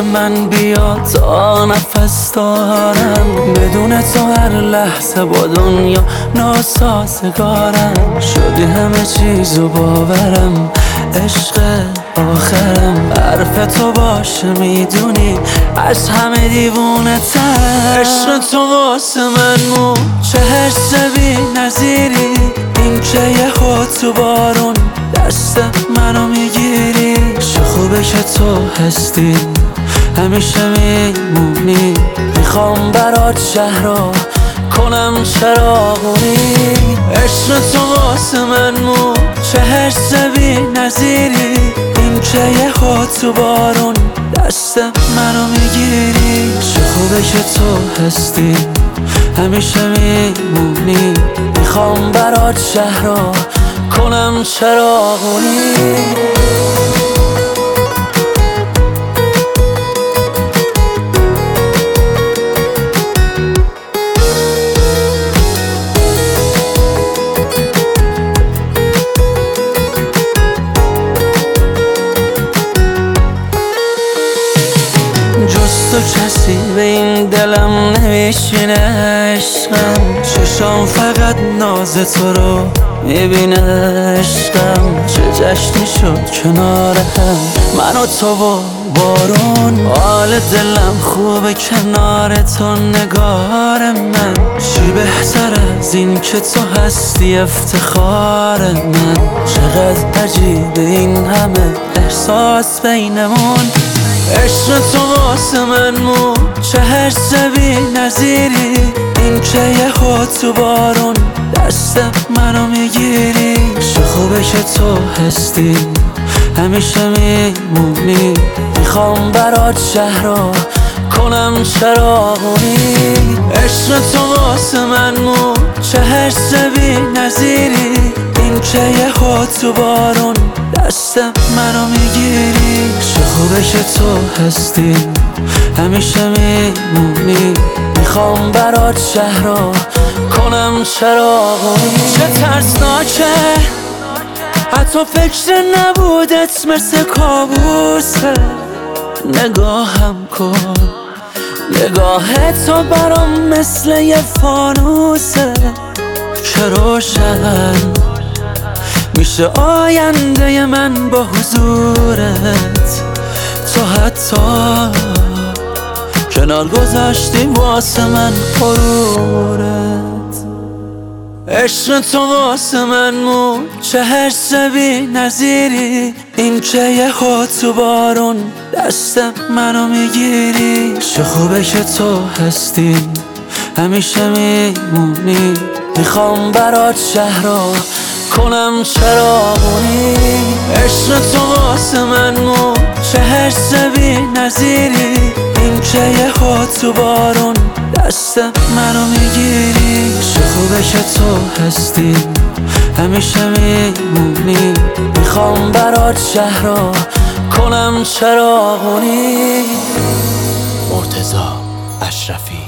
من بیا تا نفس دارم. بدون تو هر لحظه با دنیا ناسازگارم. شدی همه چیزو باورم، عشق آخرم. حرف تو باشه میدونی از همه دیوونه تر. عشق تو واسه من چه حس بی نظیری. این که یه خود تو بارون دست منو میگیری. چه خوبه که تو هستی همیشه میمونی. میخوام برات شهرها کنم چراغونی. عشق تو واسه من چه حس بی نظیری. این که یه خود تو بارون دست منو میگیری. چه خوبه که تو هستی همیشه میمونی. میخوام برات شهرها کنم چراغونی. جز تو کسی به این دلم نمیشینه عشقم. چشام فقط ناز تو رو میبینه عشقم. چه جشنی شد کنار هم من و تو و بارون. حال دلم خوبه کنار تو نگار من. چی بهتر از این که تو هستی افتخار من. چقدر عجیبه این همه احساس بینمون. عشق تو واسه من چه حس بی نظیری. این که یه خود تو بارون دست منو میگیری. چه خوبه که تو هستی همیشه میمونی. میخوام برات شهرها کنم چراغونی. عشق تو واسه من چه حس بی نظیری. این که یه خود تو بارون دست منو میگیری. چه خوبه که تو هستی همیشه میمونی. میخوام برات شهرها کنم چراغونی. چه ترسناکه حتی فکر نبودت مثل کابوسه. نگاهم کن نگاه تو برام مثل یه فانوسه که روشن میشه آینده من با حضورت. تو حتی کنار گذاشتی واسه من غرورت. عشق تو واسه من چه حس بی نظیری. این که یه خود تو بارون دست منو میگیری. چه خوبه که تو هستی همیشه میمونی. میخوام برات شهرها کنم چراغونی. عشق تو واسه من چه حس بی نظیری. این که یه خود تو بارون دست منو میگیری. چه خوبه که تو هستی همیشه میمونی. میخوام برات شهرها کنم چراغونی. مرتضی اشرفی.